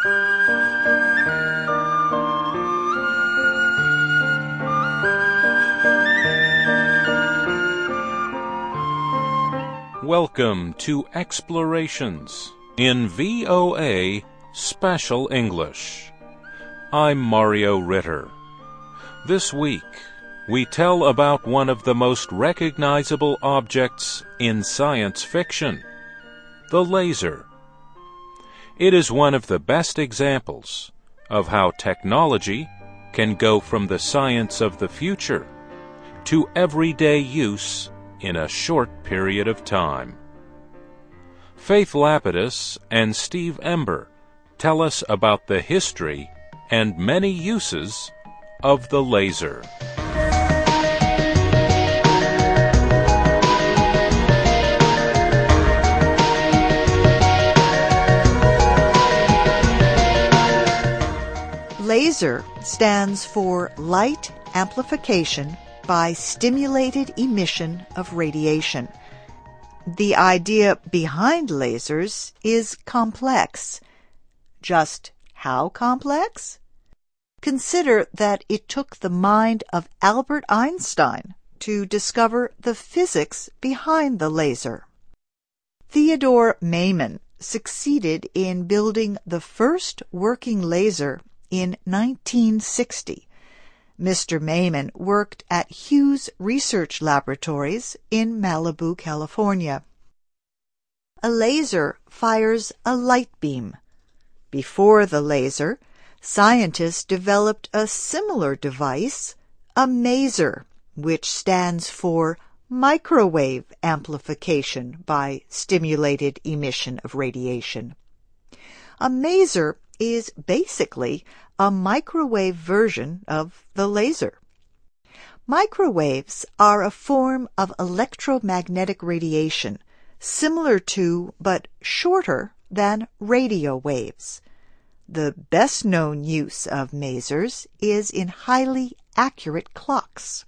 Welcome to Explorations in VOA Special English. I'm Mario Ritter. This week, we tell about one of the most recognizable objects in science fiction, the laser. It is one of the best examples of how technology can go from the science of the future to everyday use in a short period of time. Faith Lapidus and Steve Ember tell us about the history and many uses of the laser. LASER stands for Light Amplification by Stimulated Emission of Radiation. The idea behind lasers is complex. Just how complex? Consider that it took the mind of Albert Einstein to discover the physics behind the laser. Theodore Maiman succeeded in building the first working laser in 1960. Mr. Maiman worked at Hughes Research Laboratories in Malibu, California. A laser fires a light beam. Before the laser, scientists developed a similar device, a maser, which stands for Microwave Amplification by Stimulated Emission of Radiation. A maser is basically a microwave version of the laser. Microwaves are a form of electromagnetic radiation, similar to but shorter than radio waves. The best-known use of masers is in highly accurate clocks.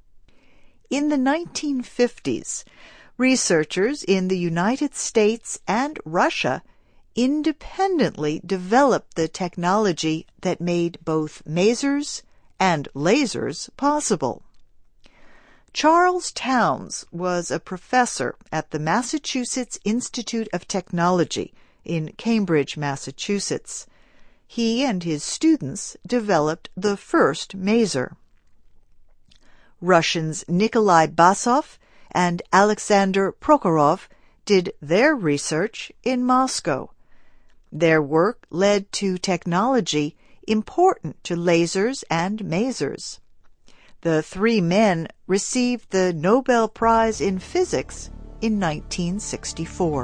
In the 1950s, researchers in the United States and Russia independently developed the technology that made both masers and lasers possible. Charles Townes was a professor at the Massachusetts Institute of Technology in Cambridge, Massachusetts. He and his students developed the first maser. Russians Nikolai Basov and Alexander Prokhorov did their research in Moscow. Their work led to technology important to lasers and masers. The three men received the Nobel Prize in Physics in 1964.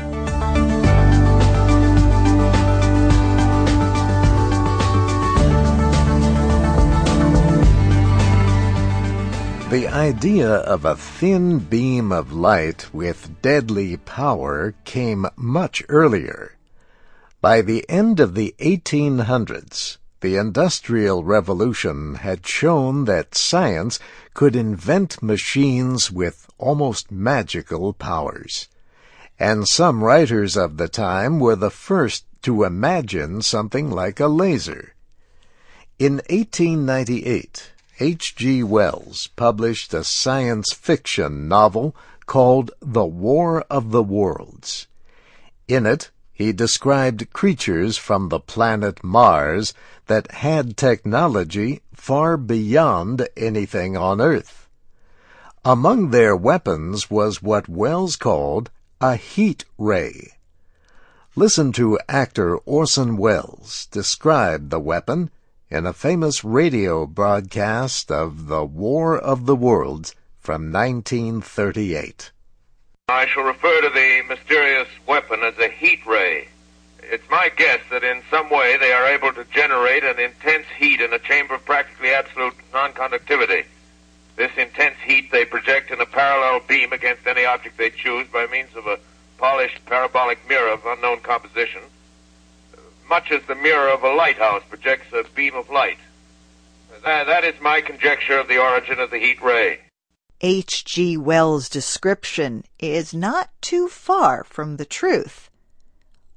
The idea of a thin beam of light with deadly power came much earlier. By the end of the 1800s, the Industrial Revolution had shown that science could invent machines with almost magical powers. And some writers of the time were the first to imagine something like a laser. In 1898, H.G. Wells published a science fiction novel called The War of the Worlds. In it, he described creatures from the planet Mars that had technology far beyond anything on Earth. Among their weapons was what Wells called a heat ray. Listen to actor Orson Welles describe the weapon in a famous radio broadcast of The War of the Worlds from 1938. I shall refer to the mysterious weapon as a heat ray. It's my guess that in some way they are able to generate an intense heat in a chamber of practically absolute non-conductivity. This intense heat they project in a parallel beam against any object they choose by means of a polished parabolic mirror of unknown composition, much as the mirror of a lighthouse projects a beam of light. That is my conjecture of the origin of the heat ray. H.G. Wells' description is not too far from the truth.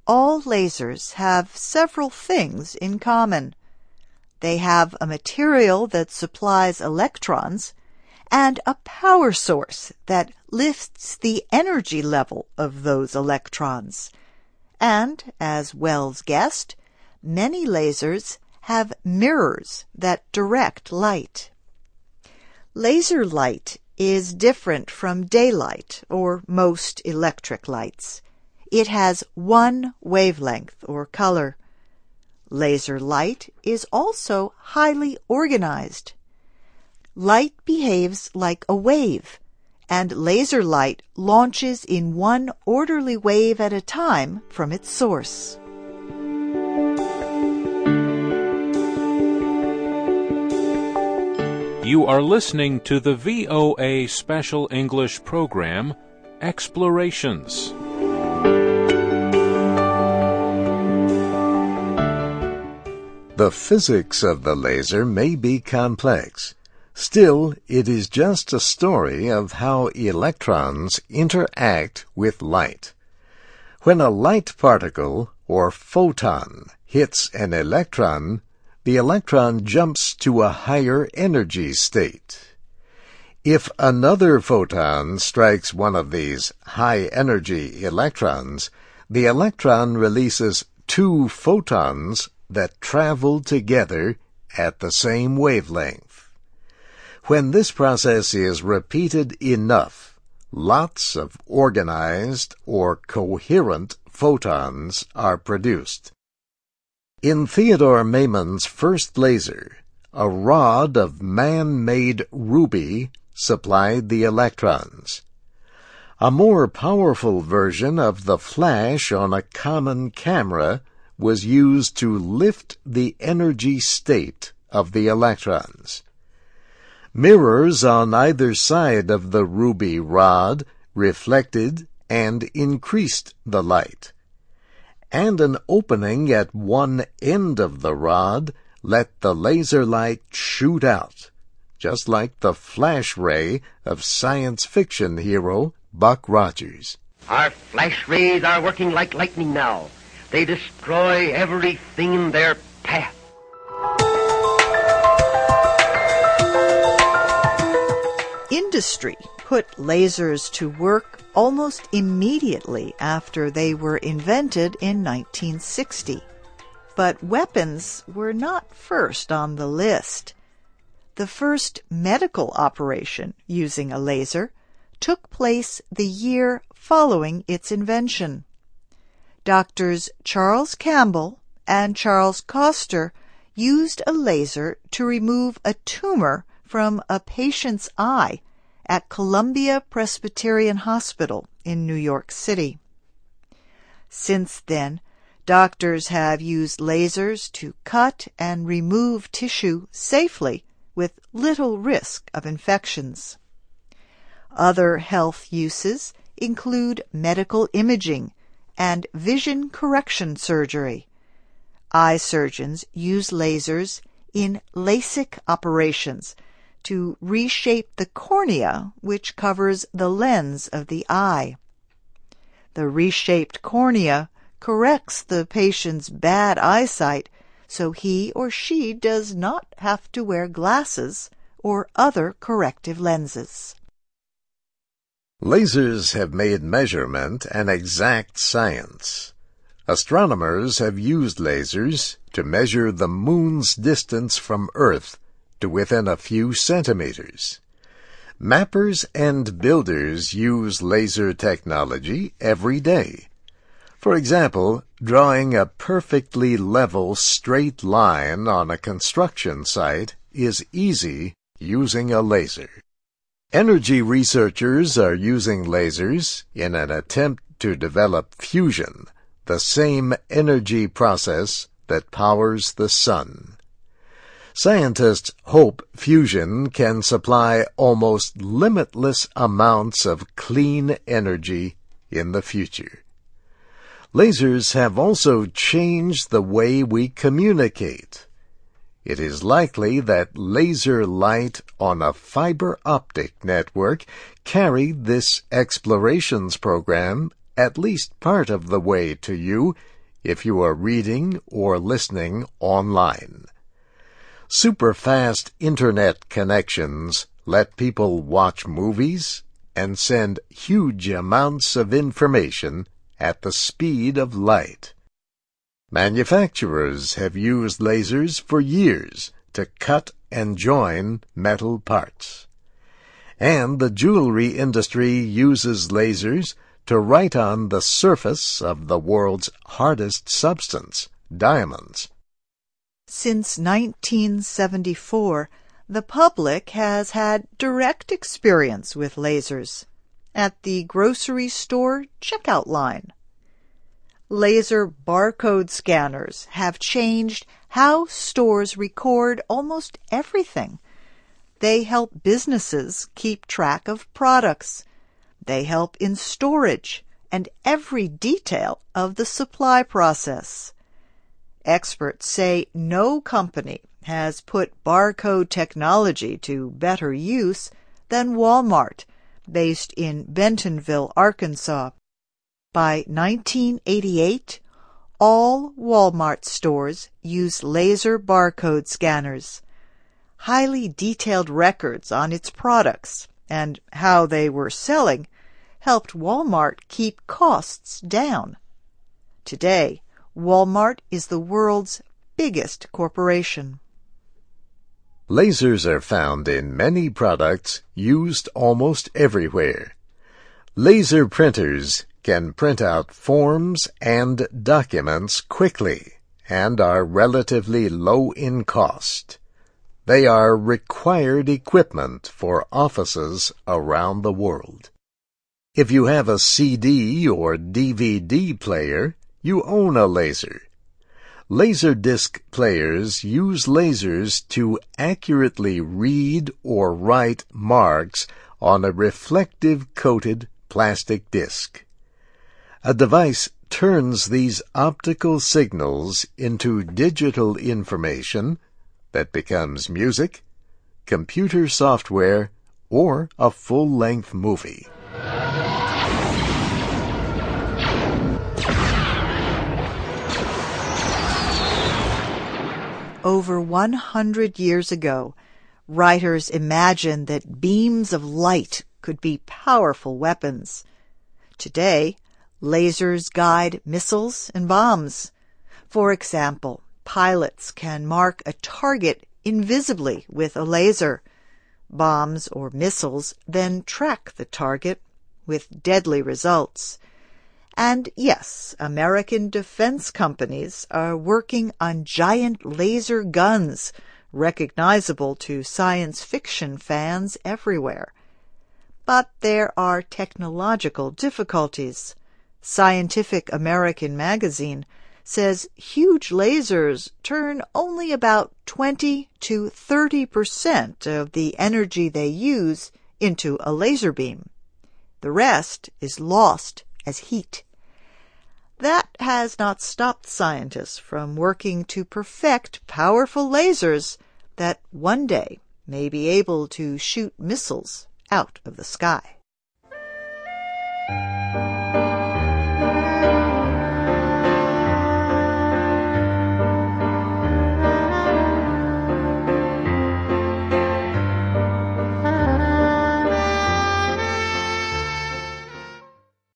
all lasers have several things in common. They have a material that supplies electrons and a power source that lifts the energy level of those electrons. And, as Wells guessed, many lasers have mirrors that direct light. Laser light is different from daylight or most electric lights. It has one wavelength or color. Laser light is also highly organized. Light behaves like a wave, and laser light launches in one orderly wave at a time from its source. You are listening to the VOA Special English program, Explorations. The physics of the laser may be complex. Still, it is just a story of how electrons interact with light. When a light particle, or photon, hits an electron, the electron jumps to a higher energy state. If another photon strikes one of these high-energy electrons, the electron releases two photons that travel together at the same wavelength. When this process is repeated enough, lots of organized or coherent photons are produced. In Theodore Maimon's first laser, a rod of man-made ruby supplied the electrons. A more powerful version of the flash on a common camera was used to lift the energy state of the electrons. Mirrors on either side of the ruby rod reflected and increased the light, and an opening at one end of the rod let the laser light shoot out, just like the flash ray of science fiction hero Buck Rogers. Our flash rays are working like lightning now. They destroy everything in their path. Industry put lasers to work almost immediately after they were invented in 1960. But weapons were not first on the list. The first medical operation using a laser took place the year following its invention. Doctors Charles Campbell and Charles Koster used a laser to remove a tumor from a patient's eye at Columbia Presbyterian Hospital in New York City. Since then, doctors have used lasers to cut and remove tissue safely with little risk of infections. Other health uses include medical imaging and vision correction surgery. Eye surgeons use lasers in LASIK operations to reshape the cornea, which covers the lens of the eye. The reshaped cornea corrects the patient's bad eyesight so he or she does not have to wear glasses or other corrective lenses. Lasers have made measurement an exact science. Astronomers have used lasers to measure the moon's distance from Earth to within a few centimeters. Mappers and builders use laser technology every day. For example, drawing a perfectly level straight line on a construction site is easy using a laser. Energy researchers are using lasers in an attempt to develop fusion, the same energy process that powers the sun. Scientists hope fusion can supply almost limitless amounts of clean energy in the future. Lasers have also changed the way we communicate. It is likely that laser light on a fiber optic network carried this Explorations program at least part of the way to you if you are reading or listening online. Super-fast internet connections let people watch movies and send huge amounts of information at the speed of light. Manufacturers have used lasers for years to cut and join metal parts. And the jewelry industry uses lasers to write on the surface of the world's hardest substance, diamonds. Since 1974, the public has had direct experience with lasers at the grocery store checkout line. Laser barcode scanners have changed how stores record almost everything. They help businesses keep track of products. They help in storage and every detail of the supply process. Experts say no company has put barcode technology to better use than Walmart, based in Bentonville, Arkansas. By 1988, all Walmart stores use laser barcode scanners. Highly detailed records on its products and how they were selling helped Walmart keep costs down. Today, Walmart is the world's biggest corporation. Lasers are found in many products used almost everywhere. Laser printers can print out forms and documents quickly and are relatively low in cost. They are required equipment for offices around the world. If you have a CD or DVD player, you own a laser. Laserdisc players use lasers to accurately read or write marks on a reflective coated plastic disc. A device turns these optical signals into digital information that becomes music, computer software, or a full-length movie. Over 100 years ago, writers imagined that beams of light could be powerful weapons. Today, lasers guide missiles and bombs. For example, pilots can mark a target invisibly with a laser. Bombs or missiles then track the target with deadly results. And yes, American defense companies are working on giant laser guns, recognizable to science fiction fans everywhere. But there are technological difficulties. Scientific American magazine says huge lasers turn only about 20 to 30% of the energy they use into a laser beam. The rest is lost as heat. That has not stopped scientists from working to perfect powerful lasers that one day may be able to shoot missiles out of the sky.